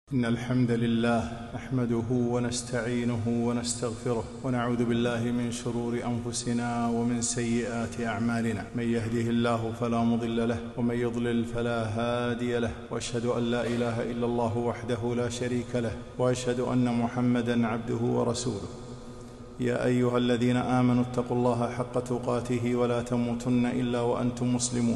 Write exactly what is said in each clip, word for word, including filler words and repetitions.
إن الحمد لله نحمده ونستعينه ونستغفره ونعوذ بالله من شرور أنفسنا ومن سيئات أعمالنا. من يهده الله فلا مضل له ومن يضلل فلا هادي له، وأشهد أن لا إله إلا الله وحده لا شريك له، وأشهد أن محمدًا عبده ورسوله. يا أيها الذين آمنوا اتقوا الله حق تقاته ولا تموتن إلا وأنتم مسلمون.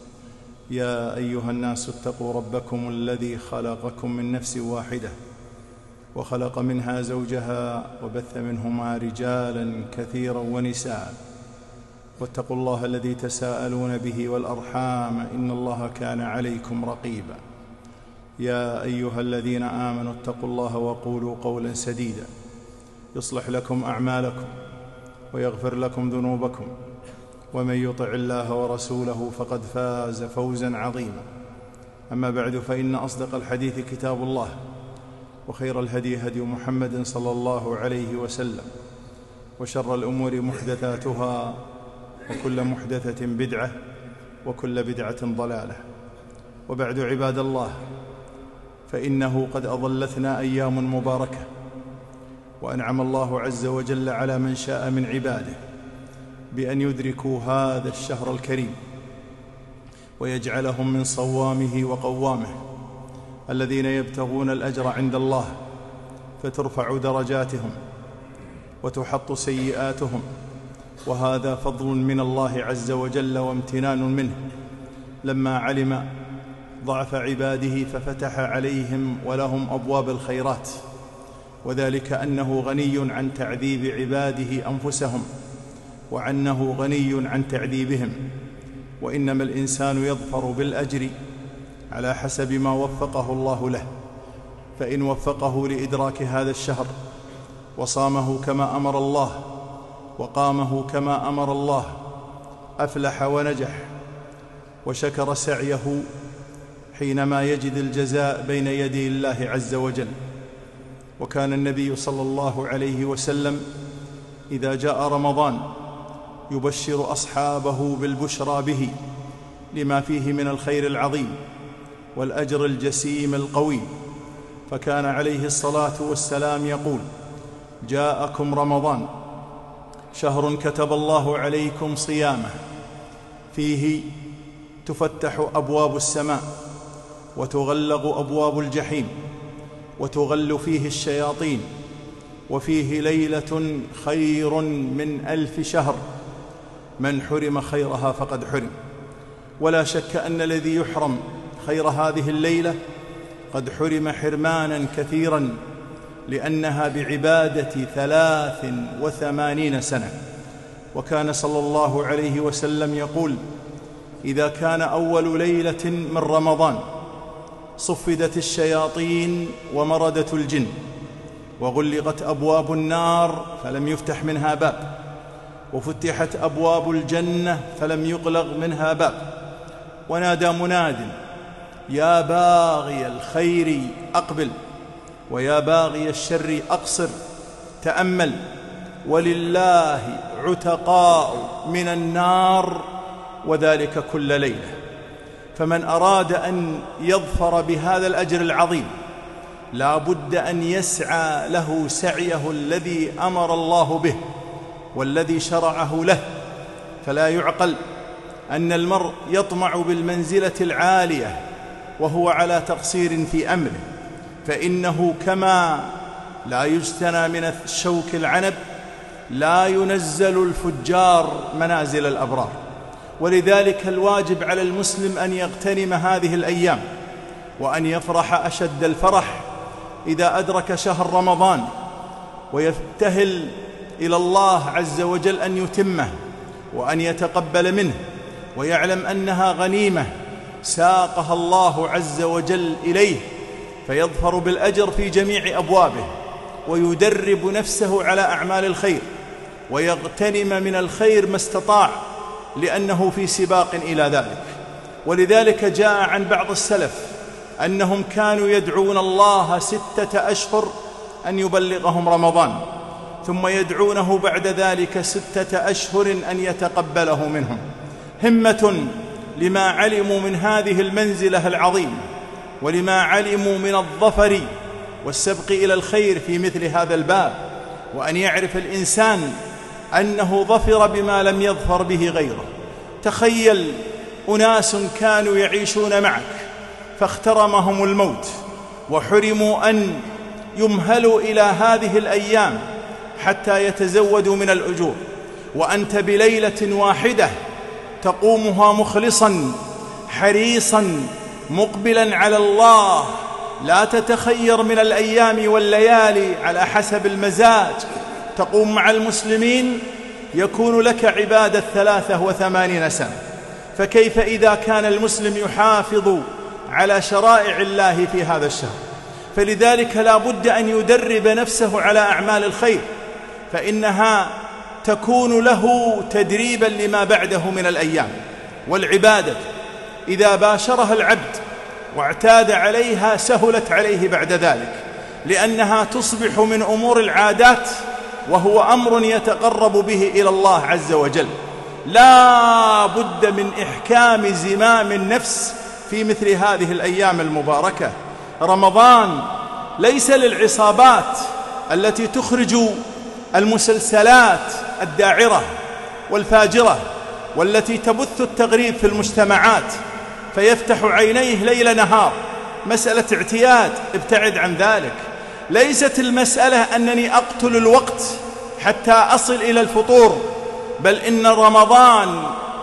يا أيها الناس اتقوا ربكم الذي خلقكم من نفس واحدة وخلق منها زوجها وبث منهما رجالا كثيرا ونساء، واتقوا الله الذي تساءلون به والأرحام إن الله كان عليكم رقيبا. يا أيها الذين آمنوا اتقوا الله وقولوا قولا سديدا يصلح لكم أعمالكم ويغفر لكم ذنوبكم، ومن يطع الله ورسوله فقد فاز فوزا عظيما. أما بعد، فإن أصدق الحديث كتاب الله، وخير الهدي هدي محمد صلى الله عليه وسلم، وشر الأمور محدثاتها، وكل محدثة بدعة، وكل بدعة ضلالة. وبعد، عباد الله، فإنه قد أظلتنا أيام مباركة، وأنعم الله عز وجل على من شاء من عباده بأن يدركوا هذا الشهر الكريم ويجعلهم من صوامه وقوامه الذين يبتغون الأجر عند الله، فترفع درجاتهم وتحط سيئاتهم، وهذا فضل من الله عز وجل وامتنان منه لما علم ضعف عباده ففتح عليهم ولهم أبواب الخيرات، وذلك أنه غني عن تعذيب عباده أنفسهم، وعنه غني عن تعذيبهم. وإنما الإنسان يظفر بالأجر على حسب ما وفقه الله له، فإن وفقه لإدراك هذا الشهر وصامه كما أمر الله وقامه كما أمر الله أفلح ونجح، وشكر سعيه حينما يجد الجزاء بين يدي الله عز وجل. وكان النبي صلى الله عليه وسلم إذا جاء رمضان يبشر أصحابه بالبشرى به لما فيه من الخير العظيم والأجر الجسيم القوي. فكان عليه الصلاة والسلام يقول: جاءكم رمضان، شهر كتب الله عليكم صيامه، فيه تفتح أبواب السماء وتغلق أبواب الجحيم وتغل فيه الشياطين، وفيه ليلة خير من ألف شهر، من حرم خيرها فقد حرم. ولا شك أن الذي يحرم خير هذه الليلة قد حرم حرمانا كثيرا، لأنها بعبادة ثلاث وثمانين سنة. وكان صلى الله عليه وسلم يقول: إذا كان أول ليلة من رمضان صفدت الشياطين ومردت الجن، وغلقت أبواب النار فلم يفتح منها باب، وفتحت أبواب الجنة فلم يغلق منها باب، ونادى مناد: يا باغي الخير أقبل، ويا باغي الشر أقصر. تأمل: ولله عتقاء من النار، وذلك كل ليلة. فمن أراد أن يظفر بهذا الأجر العظيم لا بد أن يسعى له سعيه الذي أمر الله به والذي شرعه له. فلا يعقل أن المرء يطمع بالمنزلة العالية وهو على تقصير في أمره، فإنه كما لا يجتنى من الشوك العنب لا ينزل الفجار منازل الأبرار. ولذلك الواجب على المسلم أن يغتنم هذه الأيام، وأن يفرح أشد الفرح إذا أدرك شهر رمضان، ويبتهل إلى الله عز وجل أن يتمه وأن يتقبل منه، ويعلم أنها غنيمة ساقها الله عز وجل إليه، فيظفر بالأجر في جميع أبوابه، ويدرب نفسه على أعمال الخير، ويغتنم من الخير ما استطاع، لأنه في سباق إلى ذلك. ولذلك جاء عن بعض السلف أنهم كانوا يدعون الله ستة أشهر أن يبلغهم رمضان، ثم يدعونه بعد ذلك ستة أشهر أن يتقبله منهم، همة لما علموا من هذه المنزلة العظيمة ولما علموا من الظفر والسبق إلى الخير في مثل هذا الباب، وأن يعرف الإنسان أنه ظفر بما لم يظفر به غيره. تخيل أناس كانوا يعيشون معك فاخترمهم الموت وحرموا أن يمهلوا إلى هذه الأيام حتى يتزودوا من الأجور، وأنت بليلة واحدة تقومها مخلصا حريصا مقبلا على الله، لا تتخير من الأيام والليالي على حسب المزاج، تقوم مع المسلمين يكون لك عبادة ثلاثة وثمانين سنة. فكيف إذا كان المسلم يحافظ على شرائع الله في هذا الشهر؟ فلذلك لا بد أن يدرب نفسه على أعمال الخير، فإنها تكون له تدريبا لما بعده من الأيام. والعبادة إذا باشرها العبد واعتاد عليها سهلت عليه بعد ذلك، لأنها تصبح من أمور العادات، وهو أمر يتقرب به إلى الله عز وجل. لا بد من إحكام زمام النفس في مثل هذه الأيام المباركة. رمضان ليس للعصابات التي تخرج المسلسلات الداعرة والفاجرة والتي تبث التغريب في المجتمعات فيفتح عينيه ليل نهار، مسألة اعتياد، ابتعد عن ذلك. ليست المسألة أنني أقتل الوقت حتى أصل إلى الفطور، بل إن رمضان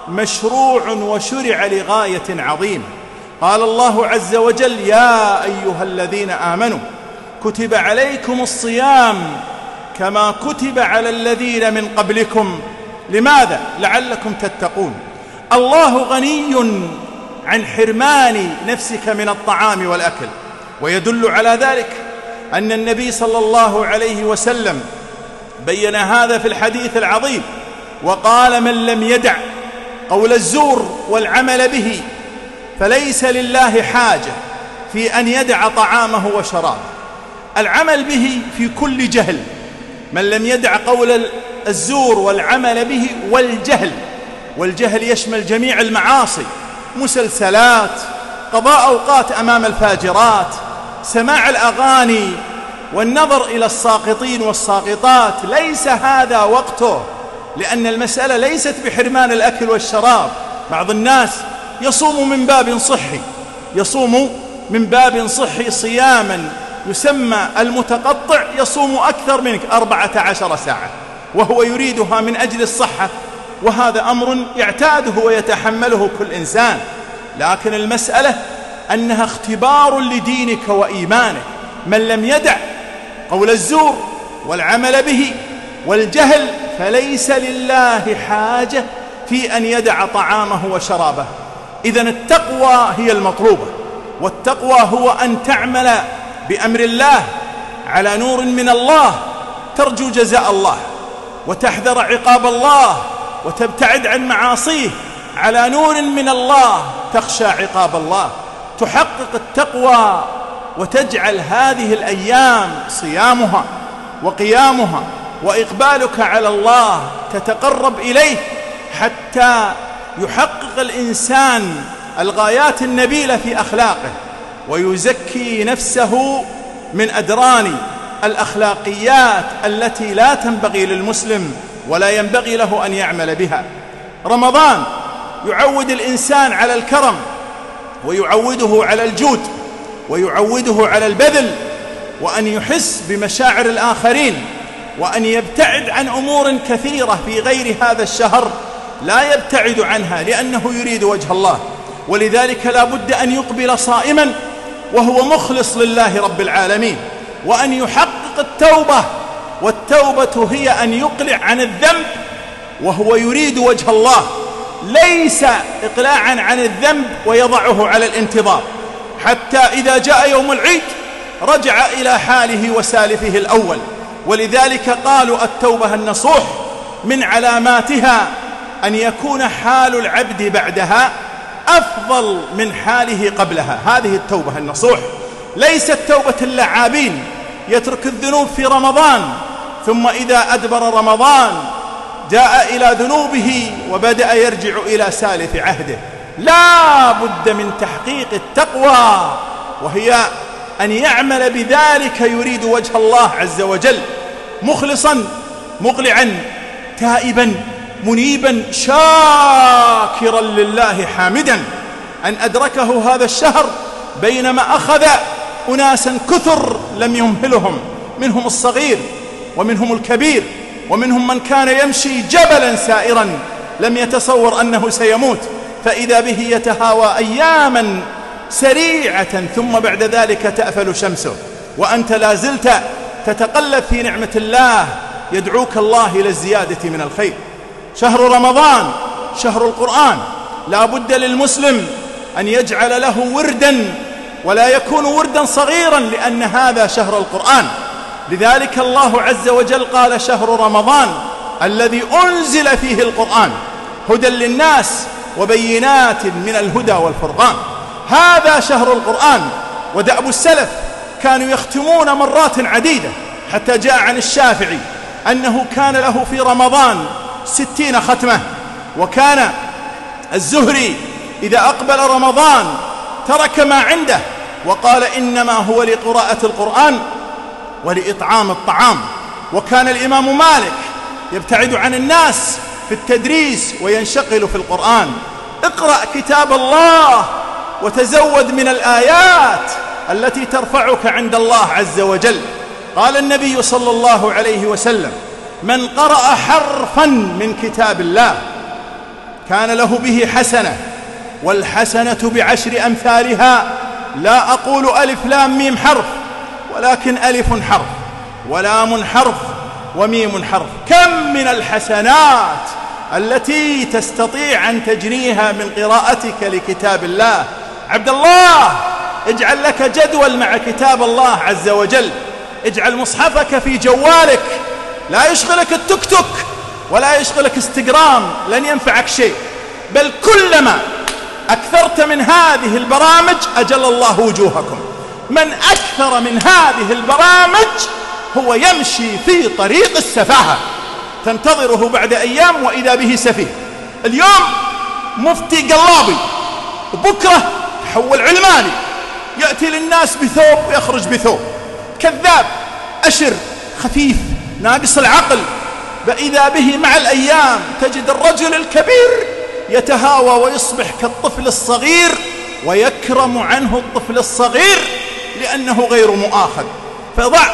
مشروع وشرع لغاية عظيمة. قال الله عز وجل: يا أيها الذين آمنوا كتب عليكم الصيام كما كتب على الذين من قبلكم. لماذا؟ لعلكم تتقون. الله غني عن حرمان نفسك من الطعام والأكل، ويدل على ذلك أن النبي صلى الله عليه وسلم بين هذا في الحديث العظيم وقال: من لم يدع قول الزور والعمل به فليس لله حاجة في أن يدع طعامه وشرابه. العمل به في كل جهل، من لم يدع قول الزور والعمل به والجهل، والجهل يشمل جميع المعاصي، مسلسلات، قضاء أوقات أمام الفاجرات، سماع الأغاني والنظر إلى الساقطين والساقطات. ليس هذا وقته، لأن المسألة ليست بحرمان الأكل والشراب. بعض الناس يصوم من باب صحي، يصوم من باب صحي صياما يسمى المتقطع، يصوم أكثر منك أربعة عشر ساعة وهو يريدها من أجل الصحة، وهذا أمر يعتاده ويتحمله كل إنسان. لكن المسألة أنها اختبار لدينك وإيمانك. من لم يدع قول الزور والعمل به والجهل فليس لله حاجة في أن يدع طعامه وشرابه. إذن التقوى هي المطلوبة، والتقوى هو أن تعمل بأمر الله على نور من الله، ترجو جزاء الله وتحذر عقاب الله وتبتعد عن معاصيه، على نور من الله تخشى عقاب الله، تحقق التقوى وتجعل هذه الأيام صيامها وقيامها وإقبالك على الله تتقرب إليه حتى يحقق الإنسان الغايات النبيلة في أخلاقه ويزكي نفسه من أدران الأخلاقيات التي لا تنبغي للمسلم ولا ينبغي له أن يعمل بها. رمضان يعود الإنسان على الكرم، ويعوده على الجود، ويعوده على البذل، وأن يحس بمشاعر الآخرين، وأن يبتعد عن أمور كثيرة في غير هذا الشهر لا يبتعد عنها لأنه يريد وجه الله. ولذلك لا بد أن يقبل صائما وهو مخلص لله رب العالمين، وأن يحقق التوبة، والتوبة هي أن يقلع عن الذنب وهو يريد وجه الله، ليس إقلاعا عن الذنب ويضعه على الانتظار حتى إذا جاء يوم العيد رجع إلى حاله وسالفه الأول. ولذلك قالوا التوبة النصوح من علاماتها أن يكون حال العبد بعدها أفضل من حاله قبلها. هذه التوبة النصوح، ليست توبة اللعابين يترك الذنوب في رمضان ثم إذا أدبر رمضان جاء إلى ذنوبه وبدأ يرجع إلى سالف عهده. لا بد من تحقيق التقوى، وهي أن يعمل بذلك يريد وجه الله عز وجل، مخلصا مقلعا تائبا منيبا شاكرا لله حامدا، أن أدركه هذا الشهر بينما أخذ أناسا كثر لم يمهلهم، منهم الصغير ومنهم الكبير، ومنهم من كان يمشي جبلا سائرا لم يتصور أنه سيموت، فإذا به يتهاوى أياما سريعة ثم بعد ذلك تأفل شمسه، وأنت لا زلت تتقلب في نعمة الله، يدعوك الله إلى الزيادة من الخير. شهر رمضان شهر القرآن، لا بد للمسلم أن يجعل له وردا، ولا يكون وردا صغيرا، لأن هذا شهر القرآن. لذلك الله عز وجل قال: شهر رمضان الذي أنزل فيه القرآن هدى للناس وبينات من الهدى والفرقان. هذا شهر القرآن. ودأب السلف كانوا يختمون مرات عديدة، حتى جاء عن الشافعي أنه كان له في رمضان ستين ختمة. وكان الزهري إذا أقبل رمضان ترك ما عنده وقال: إنما هو لقراءة القرآن ولإطعام الطعام. وكان الإمام مالك يبتعد عن الناس في التدريس وينشغل في القرآن. اقرأ كتاب الله وتزود من الآيات التي ترفعك عند الله عز وجل. قال النبي صلى الله عليه وسلم: من قرأ حرفا من كتاب الله كان له به حسنة، والحسنة بعشر أمثالها. لا أقول ألف لام ميم حرف، ولكن ألف حرف ولام حرف وميم حرف. كم من الحسنات التي تستطيع أن تجنيها من قراءتك لكتاب الله. عبد الله، اجعل لك جدول مع كتاب الله عز وجل، اجعل مصحفك في جوالك، لا يشغلك التوك توك ولا يشغلك انستغرام، لن ينفعك شيء، بل كلما أكثرت من هذه البرامج أجل الله وجوهكم. من أكثر من هذه البرامج هو يمشي في طريق السفاهة، تنتظره بعد أيام وإذا به سفيه. اليوم مفتي قلابي، وبكرة تحول علماني، يأتي للناس بثوب ويخرج بثوب. كذاب، أشر، خفيف، ناقص العقل. فإذا به مع الأيام تجد الرجل الكبير يتهاوى ويصبح كالطفل الصغير، ويكرم عنه الطفل الصغير لأنه غير مؤاخذ. فضع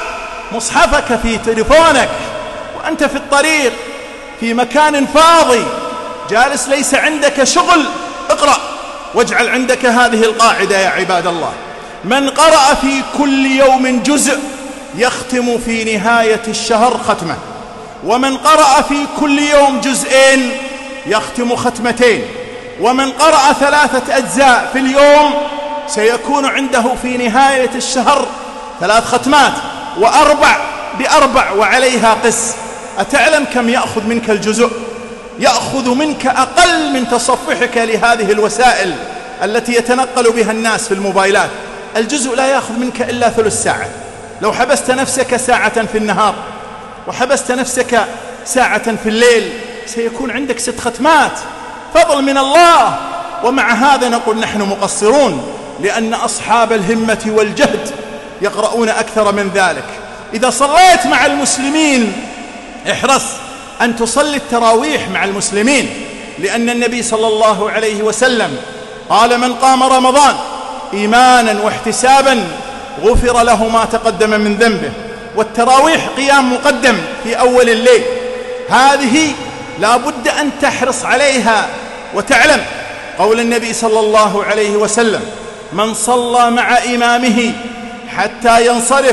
مصحفك في تليفونك وأنت في الطريق، في مكان فاضي، جالس ليس عندك شغل، اقرأ، واجعل عندك هذه القاعدة يا عباد الله: من قرأ في كل يوم جزء يختم في نهاية الشهر ختمة، ومن قرأ في كل يوم جزئين يختم ختمتين، ومن قرأ ثلاثة أجزاء في اليوم سيكون عنده في نهاية الشهر ثلاث ختمات، وأربع بأربع وعليها قس. أتعلم كم يأخذ منك الجزء؟ يأخذ منك أقل من تصفحك لهذه الوسائل التي يتنقل بها الناس في الموبايلات. الجزء لا يأخذ منك إلا ثلث ساعة. لو حبست نفسك ساعة في النهار وحبست نفسك ساعة في الليل سيكون عندك ست ختمات، فضل من الله. ومع هذا نقول نحن مقصرون، لأن أصحاب الهمة والجهد يقرؤون أكثر من ذلك. إذا صليت مع المسلمين احرص أن تصلي التراويح مع المسلمين، لأن النبي صلى الله عليه وسلم قال: من قام رمضان إيمانا واحتسابا غفر له ما تقدم من ذنبه. والتراويح قيام مقدم في أول الليل، هذه لا بد أن تحرص عليها. وتعلم قول النبي صلى الله عليه وسلم: من صلى مع إمامه حتى ينصرف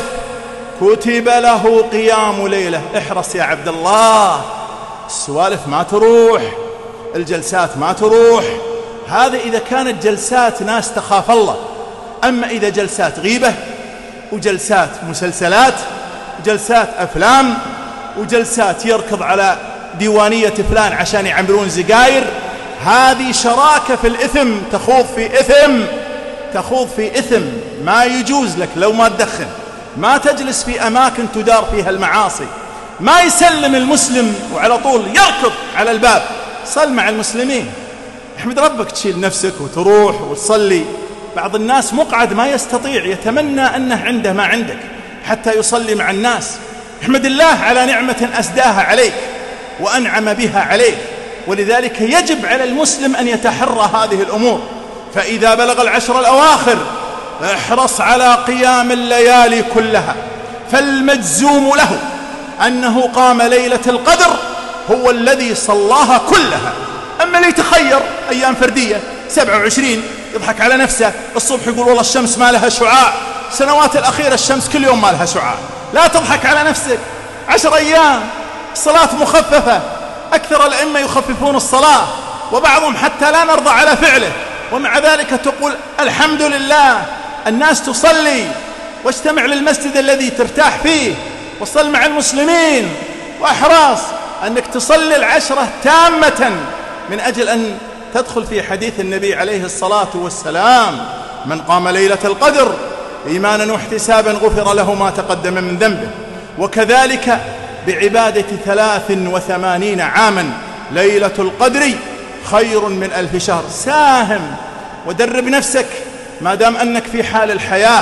كتب له قيام ليلة. احرص يا عبد الله، السوالف ما تروح، الجلسات ما تروح. هذا إذا كانت جلسات ناس تخاف الله. أما إذا جلسات غيبة وجلسات مسلسلات وجلسات أفلام وجلسات يركض على ديوانية فلان عشان يعملون زقاير، هذه شراكة في الإثم، تخوض في إثم، تخوض في إثم ما يجوز لك. لو ما تدخن، ما تجلس في أماكن تدار فيها المعاصي، ما يسلم المسلم وعلى طول يركض على الباب. صل مع المسلمين، احمد ربك تشيل نفسك وتروح وتصلي. بعض الناس مقعد ما يستطيع، يتمنى أنه عنده ما عندك حتى يصلي مع الناس. احمد الله على نعمة أسداها عليك وأنعم بها عليك، ولذلك يجب على المسلم أن يتحرى هذه الأمور. فإذا بلغ العشر الأواخر احرص على قيام الليالي كلها، فالمجزوم له أنه قام ليلة القدر هو الذي صلاها كلها. أما اللي يتخير أيام فردية سبعة وعشرين يضحك على نفسه، الصبح يقول والله الشمس ما لها شعاع، السنوات الأخيرة الشمس كل يوم ما لها شعاع. لا تضحك على نفسك، عشر أيام الصلاة مخففة، أكثر الأئمة يخففون الصلاة وبعضهم حتى لا نرضى على فعله، ومع ذلك تقول الحمد لله الناس تصلي، واجتمع للمسجد الذي ترتاح فيه وصل مع المسلمين، وأحرص أنك تصلي العشرة تامة من أجل أن تدخل في حديث النبي عليه الصلاة والسلام: من قام ليلة القدر إيمانا واحتسابا غفر له ما تقدم من ذنبه. وكذلك بعبادة ثلاث وثمانين عاما ليلة القدر خير من ألف شهر. ساهم ودرب نفسك ما دام أنك في حال الحياة.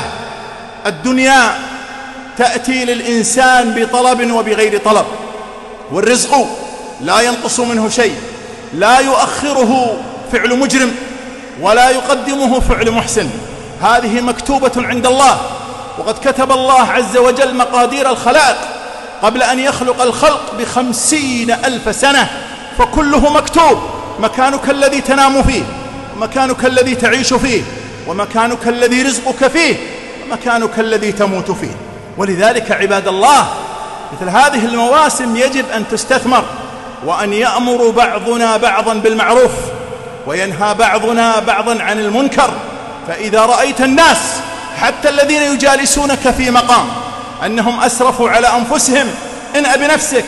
الدنيا تأتي للإنسان بطلب وبغير طلب، والرزق لا ينقص منه شيء، لا يؤخره فعل مجرم ولا يقدمه فعل محسن. هذه مكتوبة عند الله، وقد كتب الله عز وجل مقادير الخلائق قبل أن يخلق الخلق بخمسين ألف سنة، فكله مكتوب. مكانك الذي تنام فيه، ومكانك الذي تعيش فيه، ومكانك الذي رزقك فيه، ومكانك الذي تموت فيه. ولذلك عباد الله مثل هذه المواسم يجب أن تستثمر، وأن يأمر بعضنا بعضا بالمعروف وينهى بعضنا بعضا عن المنكر. فإذا رأيت الناس حتى الذين يجالسونك في مقام أنهم أسرفوا على أنفسهم، انأ بنفسك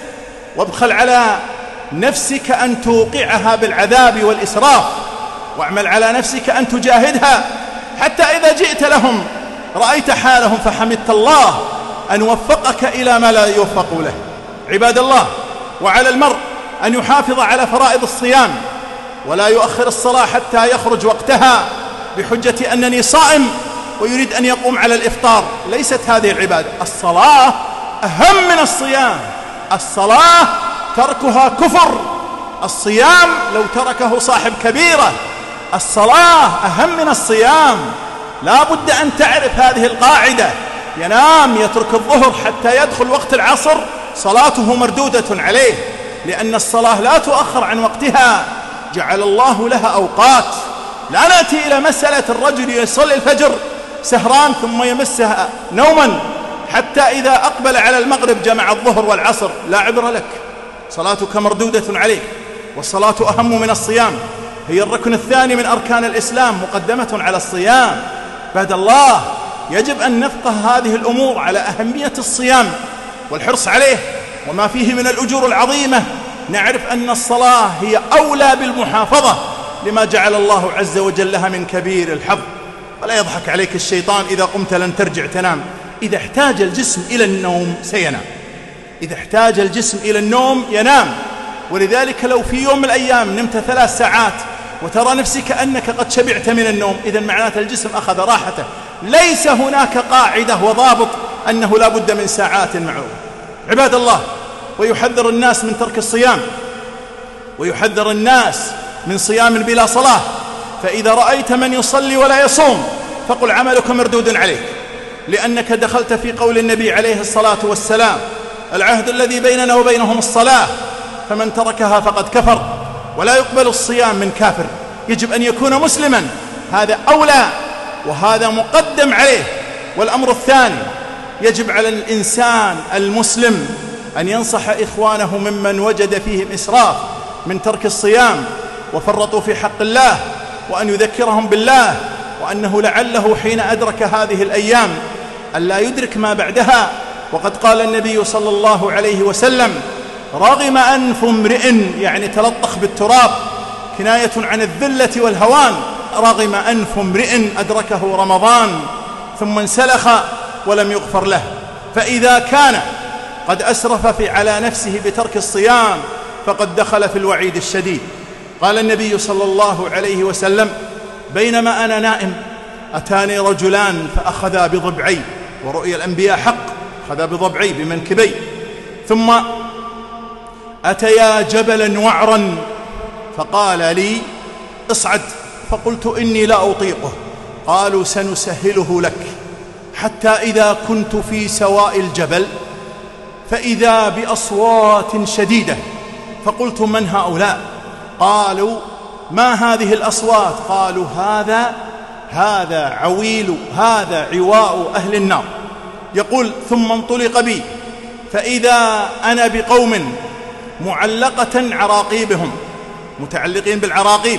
وابخل على نفسك أن توقعها بالعذاب والإسراف، واعمل على نفسك أن تجاهدها، حتى إذا جئت لهم رأيت حالهم فحمدت الله أن وفقك إلى ما لا يوفق له. عباد الله، وعلى المرء أن يحافظ على فرائض الصيام ولا يؤخر الصلاة حتى يخرج وقتها بحجة أنني صائم ويريد أن يقوم على الإفطار. ليست هذه العبادة. الصلاة أهم من الصيام. الصلاة تركها كفر، الصيام لو تركه صاحب كبيرة. الصلاة أهم من الصيام. لا بد أن تعرف هذه القاعدة. ينام يترك الظهر حتى يدخل وقت العصر، صلاته مردودة عليه، لأن الصلاة لا تؤخر عن وقتها، جعل الله لها أوقات. لا نأتي إلى مسألة الرجل يصلي الفجر سهران ثم يمسها نوما حتى إذا أقبل على المغرب جمع الظهر والعصر. لا عبر لك، صلاتك مردودة عليك. والصلاة أهم من الصيام، هي الركن الثاني من أركان الإسلام، مقدمة على الصيام. بعد الله يجب أن نفقه هذه الأمور على أهمية الصيام والحرص عليه وما فيه من الأجور العظيمة. نعرف أن الصلاة هي أولى بالمحافظة لما جعل الله عز وجل لها من كبير الحظ. ولا يضحك عليك الشيطان: إذا قمت لن ترجع تنام. إذا احتاج الجسم إلى النوم سينام، إذا احتاج الجسم إلى النوم ينام. ولذلك لو في يوم من الأيام نمت ثلاث ساعات وترى نفسك أنك قد شبعت من النوم، إذن معناته الجسم أخذ راحته. ليس هناك قاعدة وضابط أنه لا بد من ساعات معروفة. عباد الله، ويحذر الناس من ترك الصيام، ويحذر الناس من صيام بلا صلاة. فإذا رأيت من يصلي ولا يصوم فقل عملك مردود عليك، لأنك دخلت في قول النبي عليه الصلاة والسلام: العهد الذي بيننا وبينهم الصلاة، فمن تركها فقد كفر. ولا يقبل الصيام من كافر، يجب أن يكون مسلما، هذا أولى وهذا مقدم عليه. والأمر الثاني، يجب على الإنسان المسلم أن ينصح إخوانه ممن وجد فيهم إسراف من ترك الصيام وفرطوا في حق الله، وأن يذكرهم بالله، وأنه لعله حين أدرك هذه الأيام ألا يدرك ما بعدها. وقد قال النبي صلى الله عليه وسلم: رغم أنف امرئ، يعني تلطخ بالتراب، كناية عن الذلة والهوان. رغم أنف امرئ أدركه رمضان ثم انسلخ ولم يغفر له. فإذا كان قد أسرف في على نفسه بترك الصيام فقد دخل في الوعيد الشديد. قال النبي صلى الله عليه وسلم: بينما أنا نائم أتاني رجلان فأخذا بضبعي، ورؤيا الأنبياء حق، أخذا بضبعي بمنكبي، ثم أتيا جبلا وعرا فقال لي اصعد، فقلت إني لا أطيقه. قالوا سنسهله لك، حتى إذا كنت في سواء الجبل فإذا بأصوات شديدة، فقلت من هؤلاء؟ قالوا ما هذه الأصوات؟ قالوا هذا هذا عويل، هذا عواء أهل النار. يقول ثم انطلق بي فإذا أنا بقوم معلقة عراقيبهم، متعلقين بالعراقيب،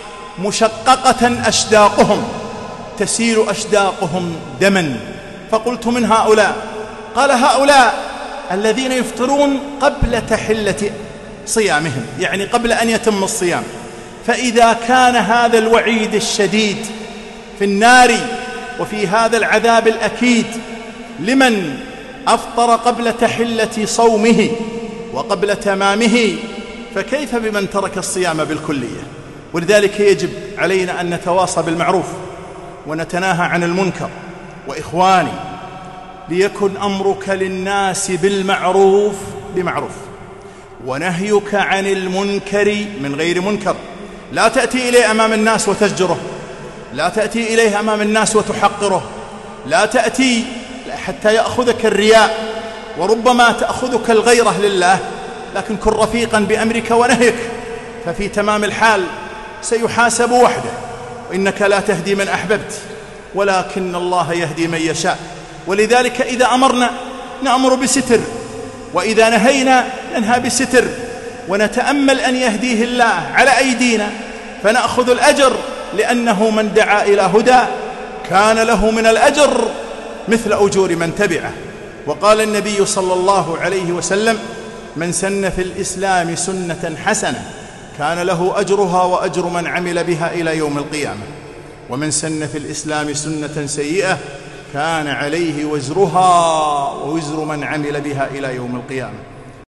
مشققة أشداقهم، تسيل أشداقهم دما. فقلت من هؤلاء؟ قال هؤلاء الذين يفطرون قبل تحلة صيامهم، يعني قبل أن يتم الصيام. فإذا كان هذا الوعيد الشديد في النار وفي هذا العذاب الأكيد لمن أفطر قبل تحلة صومه وقبل تمامه، فكيف بمن ترك الصيام بالكلية؟ ولذلك يجب علينا أن نتواصى بالمعروف ونتناهى عن المنكر. وإخواني، ليكن أمرك للناس بالمعروف بمعروف، ونهيك عن المنكر من غير منكر. لا تأتي إليه أمام الناس وتزجره، لا تأتي إليه أمام الناس وتحقره، لا تأتي حتى يأخذك الرياء، وربما تأخذك الغيرة لله، لكن كن رفيقا بأمرك ونهيك، ففي تمام الحال سيحاسب وحده. وإنك لا تهدي من أحببت ولكن الله يهدي من يشاء. ولذلك إذا أمرنا نأمر بستر، وإذا نهينا ننهى بستر، ونتأمل أن يهديه الله على أيدينا فنأخذ الأجر، لأنه من دعا إلى هدى كان له من الأجر مثل أجور من تبعه. وقال النبي صلى الله عليه وسلم من سن في الإسلام سنة حسنة كان له أجرها وأجر من عمل بها إلى يوم القيامة، ومن سن في الإسلام سنة سيئة كان عليه وزرها ووزر من عمل بها إلى يوم القيامة.